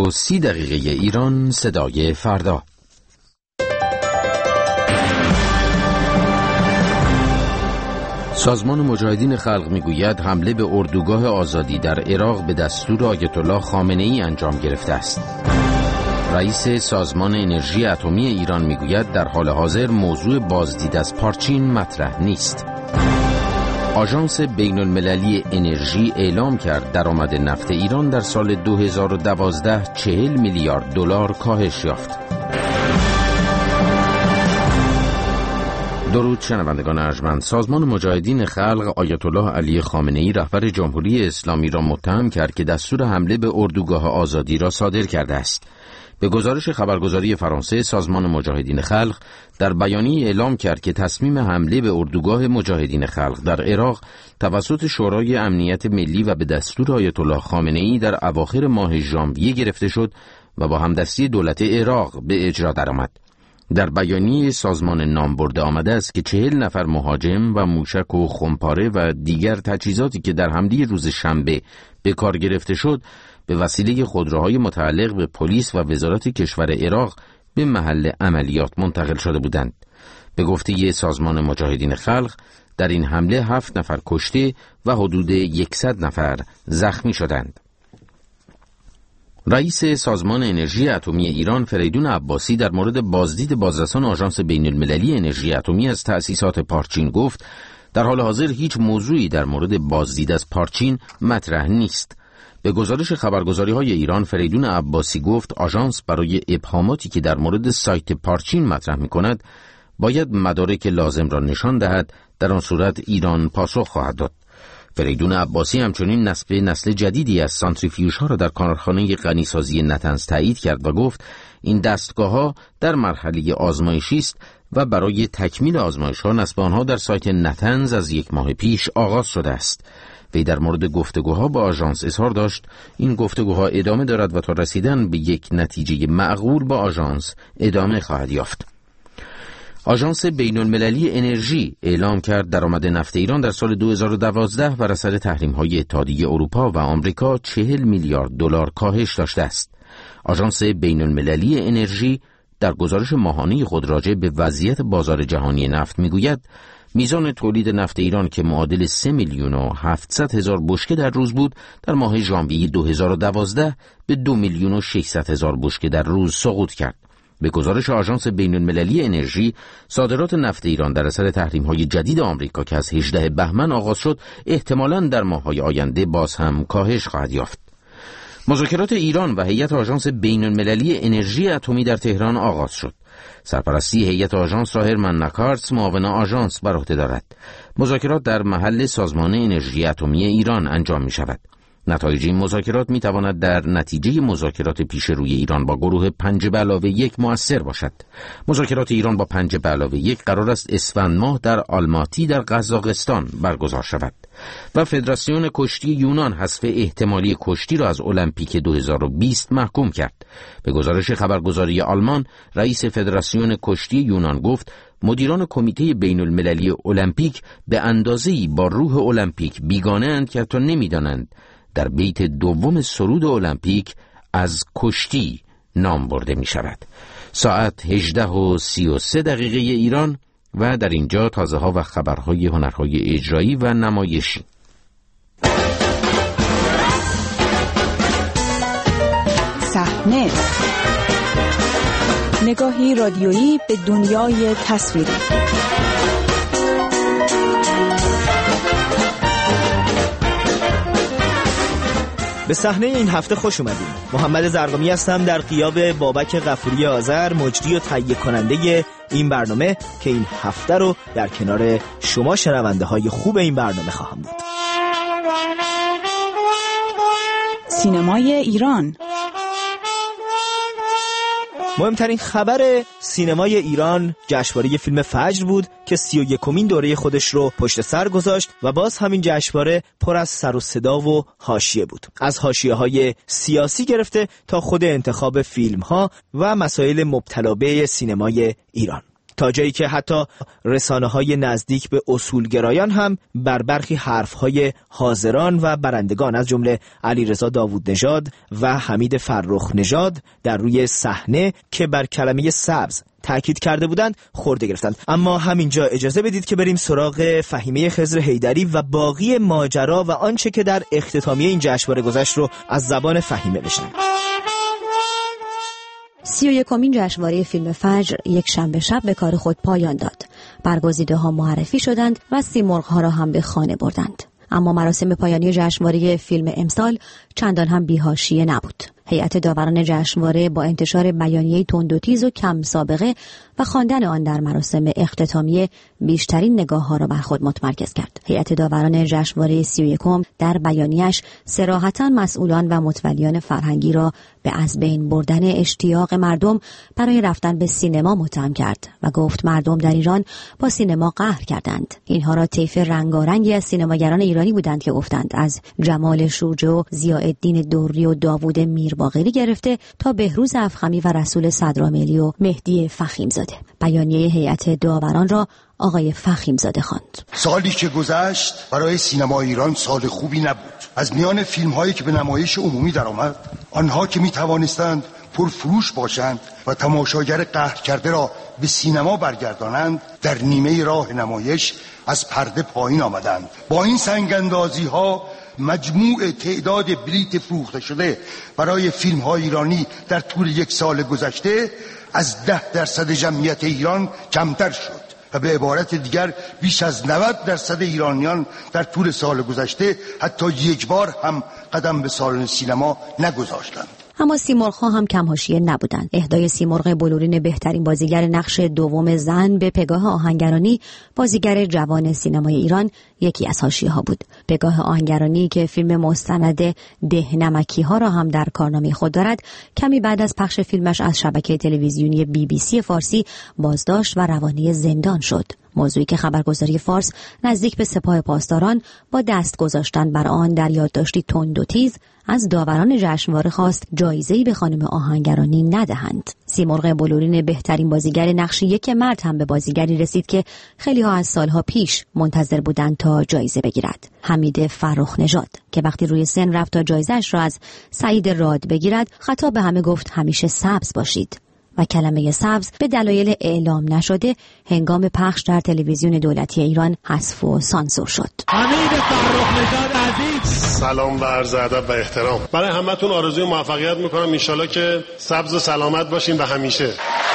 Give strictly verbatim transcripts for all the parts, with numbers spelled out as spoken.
و سی دقیقه ایران صدای فردا. سازمان مجاهدین خلق میگوید حمله به اردوگاه آزادی در عراق به دستور آیت الله خامنه‌ای انجام گرفته است. رئیس سازمان انرژی اتمی ایران میگوید در حال حاضر موضوع بازدید از پارچین مطرح نیست. آژانس بین المللی انرژی اعلام کرد درآمد نفت ایران در سال دو هزار و دوازده چهل میلیارد دلار کاهش یافت. درود شنوندگان ارجمند. سازمان مجاهدین خلق آیت الله علی خامنه‌ای رهبر جمهوری اسلامی را متهم کرد که دستور حمله به اردوگاه آزادی را صادر کرده است. به گزارش خبرگزاری فرانسه، سازمان مجاهدین خلق در بیانیه اعلام کرد که تصمیم حمله به اردوگاه مجاهدین خلق در عراق توسط شورای امنیت ملی و به دستور آیت الله خامنه‌ای در اواخر ماه ژانویه گرفته شد و با همدستی دولت عراق به اجرا درآمد. در بیانیه سازمان نام برده آمده است که چهل نفر مهاجم و موشک و خمپاره و دیگر تجهیزاتی که در حمله روز شنبه به کار گرفته شد به وسیله خودروهای متعلق به پلیس و وزارت کشور عراق به محل عملیات منتقل شده بودند. به گفته سازمان مجاهدین خلق در این حمله هفت نفر کشته و حدود صد نفر زخمی شدند. رئیس سازمان انرژی اتمی ایران فریدون عباسی در مورد بازدید بازرسان آژانس بین المللی انرژی اتمی از تأسیسات پارچین گفت در حال حاضر هیچ موضوعی در مورد بازدید از پارچین مطرح نیست. به گزارش خبرگزاری‌های ایران فریدون عباسی گفت آژانس برای ابهاماتی که در مورد سایت پارچین مطرح می‌کند باید مدارک لازم را نشان دهد، در آن صورت ایران پاسخ خواهد داد. فریدون عباسی همچنین نصب نسل جدیدی از سانتریفیوژها را در کارخانه غنیسازی نطنز تایید کرد و گفت این دستگاه‌ها در مرحله آزمایشی است و برای تکمیل آزمایش‌ها نصب آنها در سایت نطنز از یک ماه پیش آغاز شده است. وی در مورد گفتگوها با آژانس اظهار داشت این گفتگوها ادامه دارد و تا رسیدن به یک نتیجه معقول با آژانس ادامه خواهد یافت. آژانس بین المللی انرژی اعلام کرد درآمد نفت ایران در سال دو هزار و دوازده بر اثر تحریم‌های اتحادیه اروپا و آمریکا چهل میلیارد دلار کاهش داشته است. آژانس بین المللی انرژی در گزارش ماهانه خود راجع به وضعیت بازار جهانی نفت میگوید میزان تولید نفت ایران که معادل سه میلیون و هفتصد هزار بشکه در روز بود در ماه ژانویه دو هزار و دوازده به دو میلیون و ششصد هزار بشکه در روز سقوط کرد. به گزارش آژانس بین المللی انرژی صادرات نفت ایران در اثر تحریم‌های جدید آمریکا که از هجدهم بهمن آغاز شد احتمالاً در ماه‌های آینده باز هم کاهش خواهد یافت. مذاکرات ایران و هیئت آژانس بین المللی انرژی اتمی در تهران آغاز شد. سرپرستی هیئت آژانس را هرمن نکارتس معاون آژانس بر عهده دارد. مذاکرات در محل سازمان انرژی اتمی ایران انجام می شود. نتایج این مذاکرات می تواند در نتیجه مذاکرات پیش روی ایران با گروه پنج به علاوه یک مؤثر باشد. مذاکرات ایران با پنج به علاوه یک قرار است اسفند ماه در آلماتی در قزاقستان برگزار شود و فدراسیون کشتی یونان حذف احتمالی کشتی را از المپیک دو هزار و بیست محکوم کرد. به گزارش خبرگزاری آلمان رئیس فدراسیون کشتی یونان گفت مدیران کمیته بین المللی المپیک به اندازه‌ای با روح المپیک بیگانه اند که تا نمی‌دانند در بیت دوم سرود المپیک از کشتی نام برده می شود. ساعت هجده و سی و سه دقیقه ایران و در اینجا تازه ها و خبرهای هنرهای اجرایی و نمایشی. صحنه نگاهی رادیویی به دنیای تصویری. به صحنه این هفته خوش اومدید. محمد زرقامی هستم در غیاب بابک غفوری آذر، مجری و تهیه کننده این برنامه که این هفته رو در کنار شما شنونده های خوب این برنامه خواهم بود. سینمای ایران. مهمترین خبر سینمای ایران جشنواره فیلم فجر بود که سی و یکمین دوره خودش رو پشت سر گذاشت و باز همین جشنواره پر از سر و صدا و حاشیه بود، از حاشیه‌های سیاسی گرفته تا خود انتخاب فیلم‌ها و مسائل مبتلا به سینمای ایران. تا جایی که حتی رسانه‌های نزدیک به اصولگرایان هم بر برخی حرف‌های حاضران و برندگان از جمله علیرضا داوود نژاد و حمید فرخ نژاد در روی صحنه که بر کلمه سبز تأکید کرده بودند خورده گرفتند. اما همینجا اجازه بدید که بریم سراغ فهیمه خضر حیدری و باقی ماجرا و آنچه که در اختتامیه این جشنواره گذشت رو از زبان فهیمه بشنویم. سی و یکمین جشنواره فیلم فجر یک شنبه شب به کار خود پایان داد. برگزیده ها معرفی شدند و سیمرغ ها را هم به خانه بردند. اما مراسم پایانی جشنواره فیلم امسال چندان هم بی‌حاشیه نبود. هیئت داوران جشنواره با انتشار بیانیه تند و تیز و کم سابقه و خواندن آن در مراسم اختتامیه بیشترین نگاه‌ها را بر خود متمرکز کرد. هیئت داوران جشنواره سی و یکم در بیانیه‌اش صراحتاً مسئولان و متولیان فرهنگی را به از بین بردن اشتیاق مردم برای رفتن به سینما متهم کرد و گفت مردم در ایران با سینما قهر کردند. اینها را طیف رنگارنگی از سینماگران ایرانی بودند که گفتند، از جمال شوجه و ضیاءالدین دوری و داوود میرباقری گرفته تا بهروز افخمی و رسول صدرامیلی و مهدی فخیمزاده. بیانیه هیئت داوران را آقای فخیمزاده خواند. سالی که گذشت برای سینما ایران سال خوبی نبود. از میان فیلم هایی که به نمایش عمومی درآمد، آنها که می توانستند پرفروش باشند و تماشاگر قهر کرده را به سینما برگردانند، در نیمه راه نمایش از پرده پایین آمدند. با این سنگ‌اندازی ها مجموع تعداد بلیت فروخته شده برای فیلم های ایرانی در طول یک سال گذشته از ده درصد جمعیت ایران کمتر شد و به عبارت دیگر بیش از نود درصد ایرانیان در طول سال گذشته حتی یک بار هم قدم به سالن سینما نگذاشتند. اما سیمرغ‌ها هم کم حاشیه نبودند. اهدای سیمرغ بلورین بهترین بازیگر نقش دوم زن به پگاه آهنگرانی، بازیگر جوان سینمای ایران، یکی از حاشیه‌ها بود. پگاه آهنگرانی که فیلم مستند ده نمکی ها را هم در کارنامه خود دارد، کمی بعد از پخش فیلمش از شبکه تلویزیونی بی بی سی فارسی بازداشت و روانه زندان شد. موضوعی که خبرگزاری فارس نزدیک به سپاه پاسداران با دست گذاشتن بر آن در یادداشتی تند و تیز از داوران جشنواره خواست جایزه‌ای به خانم آهنگرانی ندهند. سیمرغ بلورین بهترین بازیگر نقش یک مرد هم به بازیگری رسید که خیلی ها از سالها پیش منتظر بودند تا جایزه بگیرد. حمید فرخ نژاد که وقتی روی سن رفت تا جایزه‌اش را از سعید راد بگیرد، خطاب به همه گفت همیشه سبز باشید و کلمه سبز به دلایل اعلام نشده هنگام پخش در تلویزیون دولتی ایران حذف و سانسور شد. حمید فرخ نژاد عزیز، سلام و عرض ادب و احترام. برای همتون آرزوی موفقیت میکنم، انشالله که سبز و سلامت باشین و همیشه.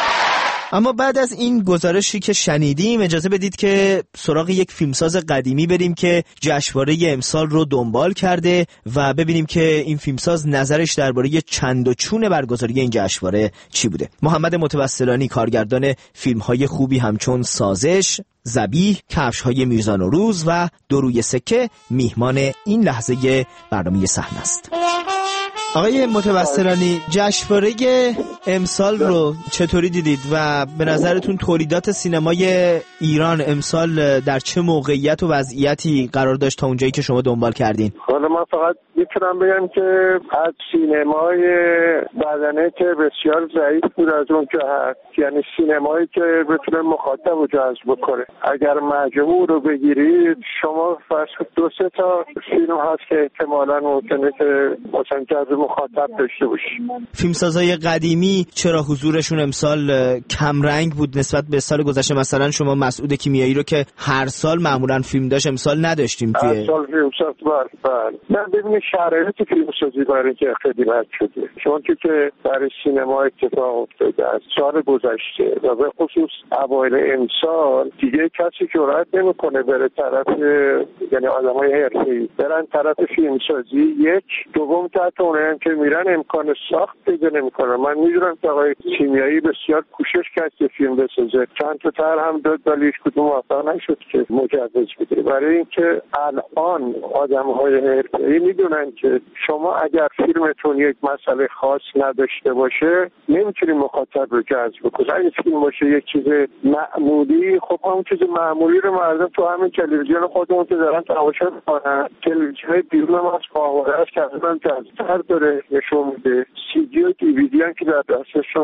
اما بعد از این گزارشی که شنیدیم اجازه بدید که سراغ یک فیلمساز قدیمی بریم که جشنواره امسال رو دنبال کرده و ببینیم که این فیلمساز نظرش درباره چند و چون برگزاری این جشنواره چی بوده. محمد متوسلانی، کارگردان فیلم‌های خوبی همچون سازش، ذبیح، کفش‌های میرزا نوروز و دو روی سکه، میهمان این لحظه برنامه صحنه است. آقای متوسلانی، جشنواره امسال رو چطوری دیدید و به نظرتون تولیدات سینمای ایران امسال در چه موقعیت و وضعیتی قرار داشت تا اونجایی که شما دنبال کردین؟ حالا من فقط میتونم بگم که از سینمای بدنه که بسیار ضعیف بود از اون که هست، یعنی سینمایی که بتونه مخاطب رو جذب بکنه. اگر مجموع رو بگیرید شما فرض دو سه تا فیلم هست که احتمالاً ممکنه که مثلا جذب مخاطب داشته باشی. فیلمسازای قدیمی چرا حضورشون امسال کم رنگ بود نسبت به سال گذشته؟ مثلا شما مسعود کیمیایی رو که هر سال معمولا فیلم داشت امسال نداشتیم توی هر سال فیلمساز بر بر نه ببینید شرایط فیلمسازی برای که خیلی بد شده، چون که برای سینما اتفاق افتاده از سال گذشته و به خصوص اوایل امسال دیگه کسی جرئت نمیکنه بره طرف، یعنی آدمای حرفه‌ای برن طرف فیلمسازی. یک دوم تحت اونایی که میرن امکان ساخت پیدا نمیکنه. من میدونم که آقای کیمیایی بسیار کوشش کرد که فیلم بسازه، چند تا طرح هم داد ولی هیچ کدوم موفق نشد که مجوز بده. برای اینکه الان آدم‌های حرفه‌ای میدونن که شما اگر فیلمتون یک مسئله خاص نداشته باشه نمیتونی مخاطب رو جذب کنی. اگه فیلم باشه یک چیز معمولی، خب همون چیز معمولی رو مردم تو همین تلویزیون خودمون که دارن تماشا میکنن، تلویزیون بیرون ما از قاهره است که اصلا جذب‌تر داره نشون میده. سی دی و دی وی دی هم که در دستشون هست.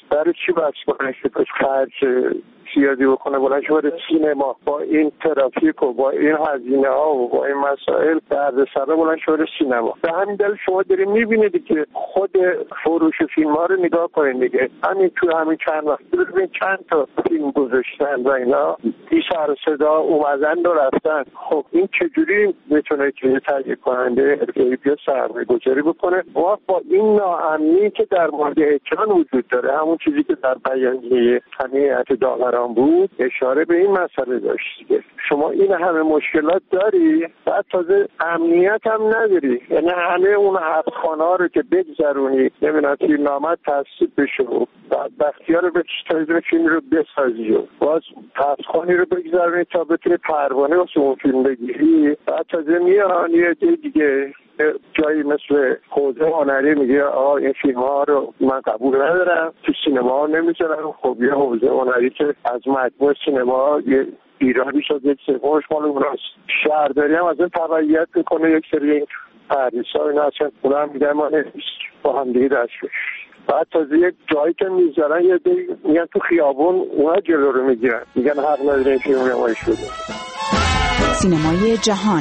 برای چی بس کنه که پس خرج زیادی بکنه بلند شه بره سینما با این ترافیک و با این هزینه ها و با این مسائل دردسر بلند شه بره سینما. به همین دلیل شما دارید میبینید که خود فروش فیلم ها رو نگاه کنید دیگه، همین تو همین چند وقت ببین چند تا فیلم گذاشتن و اینا بی سر صدا اومدن و رفتن. خب این چجوری میتونه که تهیه کننده بیا سرمایه گذاری بکنه و با این ناامنی که در مورد اکران وجود داره، همون چیزی که در بیانیه همیت داوران بود اشاره به این مسئله داشت دیگه. شما این همه مشکلات داری بعد تازه امنیت هم نداری، یعنی همه اون هفت خانه ها رو که بگذرونی نمیدونم فیلمنامه تصدیق بشه و بعد بختیار رو به تازه فیلم رو بسازی و باز هفت خانه رو بگذرونی تا بتونی پروانه واسه اون فیلم بگیری، بعد تازه میان یه دیگه جایی مثل حوزه هنری میگه آقا این فیلم ها رو من قبول ندارم تو سینما ها نمیذارم. خب یه حوزه هنری که از مجموع سینما یه ایرانی شد یک سومش مال اوناست، شهرداری هم از این تبعیت میکنه یک سری پردیس ها اینا اصلا اونا هم میگن ما نمیست با هم دیگه دست بشید. بعد تازه یک جایی که میذارن یه دی میگن تو خیابون اونا جلو رو میگیرن میگن حق نداره این فیلم نمایش بده. سینمای جهان.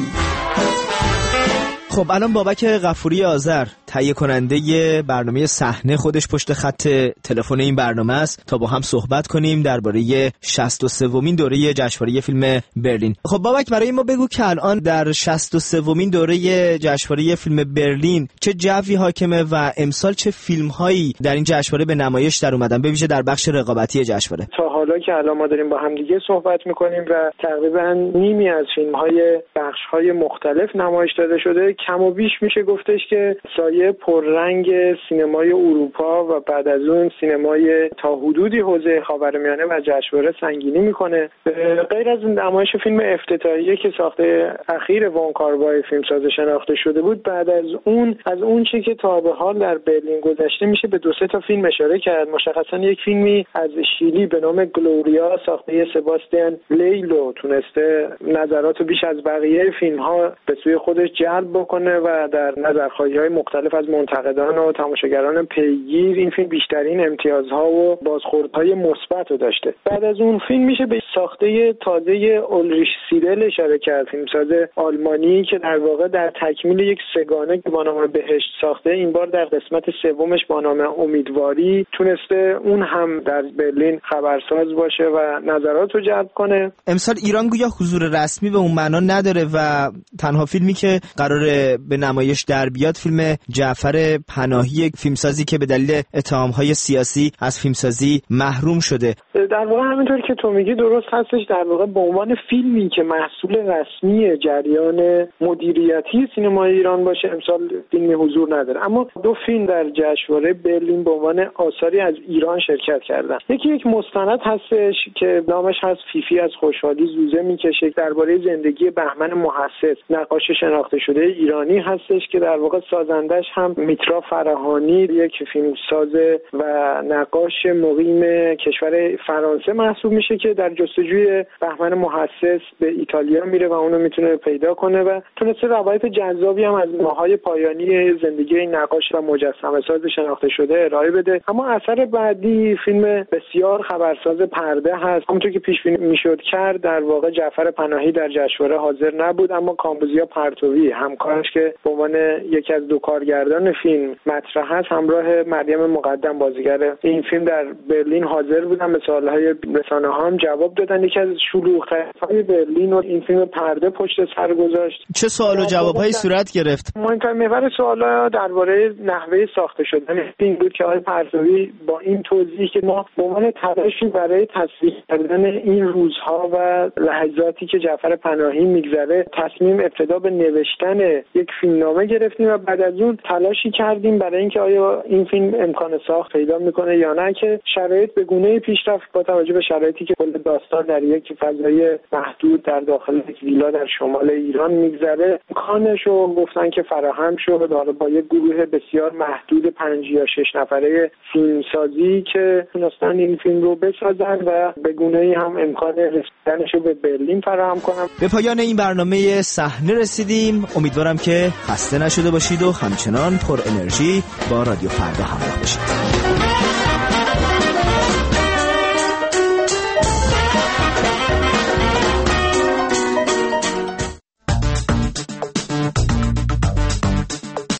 خب الان بابک غفوری آذر تهیه کننده برنامه صحنه خودش پشت خط تلفن این برنامه است تا با هم صحبت کنیم درباره شصت و سومین دوره جشنواره فیلم برلین. خب بابک برای ما بگو که الان در شصت و سومین دوره جشنواره فیلم برلین چه جوی حاکمه و امسال چه فیلم‌هایی در این جشنواره به نمایش در اومدن، به ویژه در بخش رقابتی جشنواره؟ تا حالا که الان ما داریم با هم دیگه صحبت می‌کنیم و تقریبا نیمی از فیلم‌های بخش‌های مختلف نمایش داده شده، کم و بیش میشه گفتش که سایه پررنگ سینمای اروپا و بعد از اون سینمای تا حدودی حوزه خاورمیانه و جشنواره سنگینی میکنه. غیر از نمایش فیلم افتتاحیه که ساخته اخیر وان کار-وای فیلمساز شناخته شده بود، بعد از اون از اون چیزی که تا به حال در برلین گذشته میشه به دو سه تا فیلم اشاره کرد. مشخصا یک فیلمی از شیلی به نام گلوریا ساخته سباستیان لیلو تونسته نظرات بیش از بقیه فیلم‌ها به سوی خودش جلب بکنه و در نظرخواهی‌های مختلف از منتقدان و تماشاگران پیگیر این فیلم بیشترین امتیازها و بازخوردهای مثبت رو داشته. بعد از اون فیلم میشه به ساخته تازه اولریش سیدل اشاره کرد، فیلمساز آلمانی که در واقع در تکمیل یک سگانه که با نام بهشت ساخته، این بار در قسمت سومش با نام امیدواری تونسته اون هم در برلین خبرساز باشه و نظرات رو جلب کنه. امسال ایران گویا حضور رسمی به اون معنا نداره و تنها فیلمی که قراره به نمایش در بیاد فیلم جعفر پناهی، فیلمسازی که به دلیل اتهام‌های سیاسی از فیلمسازی محروم شده. در واقع همینطور که تو میگی درست هستش، در واقع به عنوان فیلمی که محصول رسمی جریان مدیریتی سینمای ایران باشه امسال فیلمی حضور نداره، اما دو فیلم در جشنواره برلین به عنوان آثاری از ایران شرکت کردن. یکی یک مستند هستش که نامش هست فیفی از خوشحالی زوزه میکشه، درباره زندگی بهمن محسس نقاش شناخته شده ایرانی هستش که در واقع سازندش هم میترا فراهانی، یک فیلمساز و نقاش مقیم کشور فرانسه محسوب میشه که در جستجوی بهمن محسس به ایتالیا میره و اونو میتونه پیدا کنه و تونسته روایت جذابی هم از ماهای پایانی زندگی این نقاش و مجسمه ساز شناخته شده ارائه بده. اما اثر بعدی فیلم بسیار خبرساز پرده هست. همونطور که پیش بینی میشد کرد در واقع جعفر پناهی در جشنواره حاضر نبود، اما کامبوزیا پرتوی همکارش که به عنوان یکی از دو کارگردان فیلم مطرح هست همراه مریم مقدم بازیگر این فیلم در برلین حاضر بودن، به سوالهای رسانه ها هم جواب دادن. یکی از شلوغ‌های برلین و این فیلم پرده پشت سر گذاشت. چه سوال و جواب‌هایی صورت گرفت؟ مهمترین محور سوال‌ها درباره نحوه ساخته شدن فیلم بود که آقای پرتوی با این توضیح که ما به عنوان تلاشی برای تصویر کردن این روزها و لحظاتی که جعفر پناهی میگذره تصمیم ابتدا به نوشتن یک فیلمنامه گرفتیم و بعد از اون تلاشی کردیم برای اینکه آیا این فیلم امکان ساخت پیدا میکنه یا نه، که شرایط به گونه‌ای پیش رفت با توجه به شرایطی که کل داستان در یک فضای محدود در داخل یک ویلا در شمال ایران میگذره، امکانشو گفتن که فراهم شد حالا با یک گروه بسیار محدود پنج یا شش نفره فیلمسازی که تونستن این فیلم رو بسازن و به گونه‌ای هم امکان رسیدنشو به برلین فراهم کنن. به پایان این برنامه صحنه رسیدیم. امیدوارم که خسته نشده باشید و همچنان پر انرژی با رادیو فردا همراه باشید.